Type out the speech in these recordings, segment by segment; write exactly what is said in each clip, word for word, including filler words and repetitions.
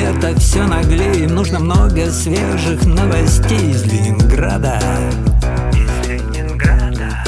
лето все наглее, им нужно много свежих новостей из Ленинграда. Из Ленинграда.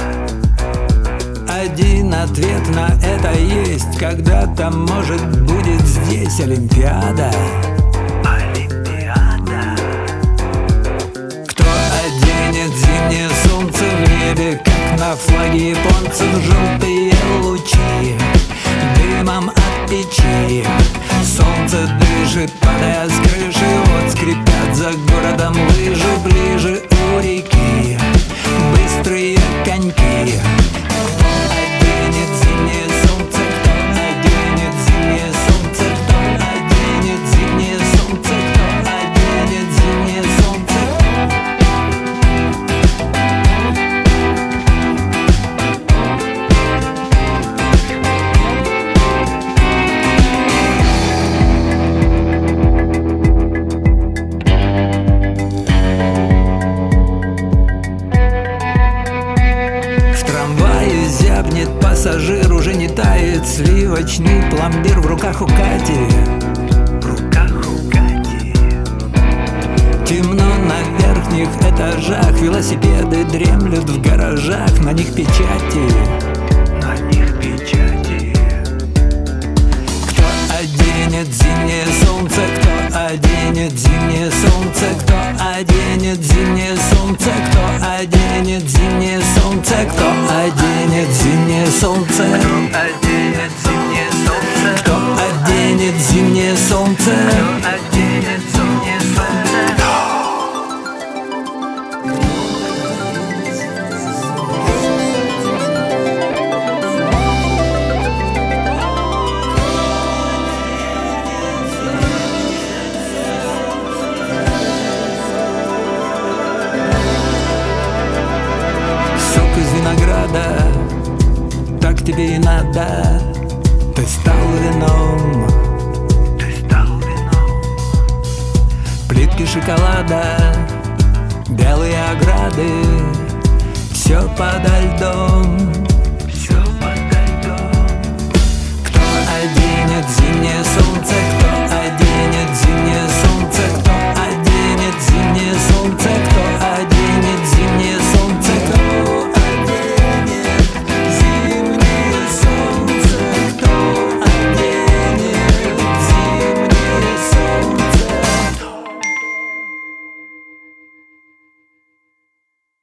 Один ответ на это есть: когда-то, может, будет здесь Олимпиада. Олимпиада. Кто оденет зимнее солнце в небе, как на флаге японцев, желтые лучи дымом от печи? Солнце дышит, падая с крыши, вот скрипят за городом лыжи. Ближе у реки быстрые коньки. Кто оденет зимнее солнце, кто оденет зимнее солнце, кто оденет зимнее солнце, кто оденет зимнее солнце? Зябнет пассажир, уже не тает сливочный пломбир в руках у Кати. В руках у Кати. Темно на верхних этажах, велосипеды дремлют в гаражах, на них печати. На них печати. Кто оденет зимнее солнце, кто оденет зимнее солнце, кто оденет зимнее солнце, кто оденет зимнее солнце, кто оденет зимнее солнце, Кто оденет зимнее солнце? кто оденет зимнее солнце? Кто оденет зимнее солнце? Сок из винограда, так тебе и надо. Ты стал вином, Ты стал вином. плитки шоколада, белые ограды, все подо льдом. Все подо льдом. Кто оденет зимнее солнце,